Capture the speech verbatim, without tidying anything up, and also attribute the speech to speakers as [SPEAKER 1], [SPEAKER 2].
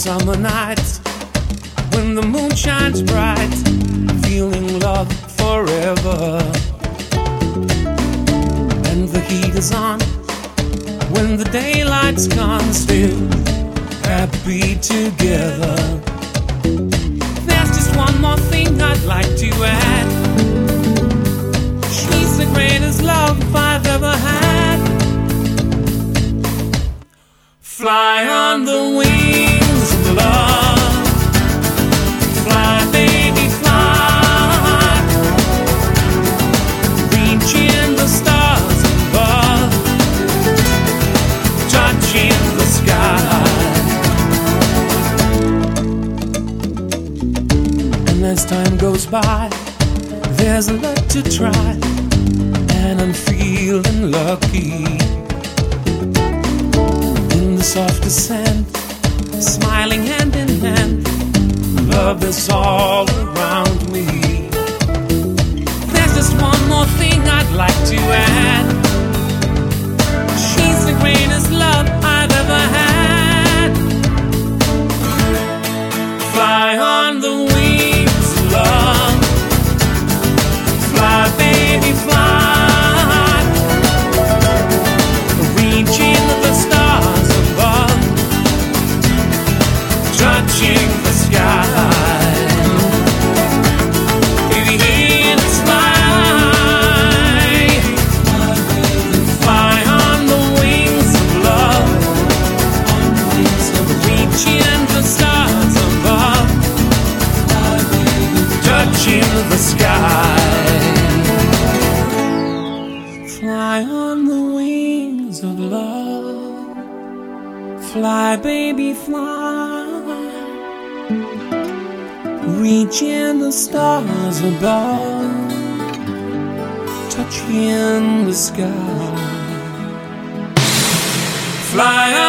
[SPEAKER 1] summer nights when the moon shines bright, feeling love forever. And the heat is on when the daylight's gone, still happy together. There's just one more thing I'd like to add. She's the greatest love I've ever had. Fly on the wings of love. Fly, baby, fly. Reaching the stars above, touching the sky. And as time goes by, there's a lot to try, and I'm feeling lucky. In the soft descent, smiling hand in hand, love is all around me. There's just one more thing I'd like to add. She's the greatest love I've ever had. Fly on the wings of love. Fly, baby, fly. Reaching the stars above, touching the sky. Baby, hear the fly. Fly on the wings of love. Reaching the stars above, touching the sky. Fly on the wings of love. Fly, baby, fly. Reaching the stars above, touching the sky. Fly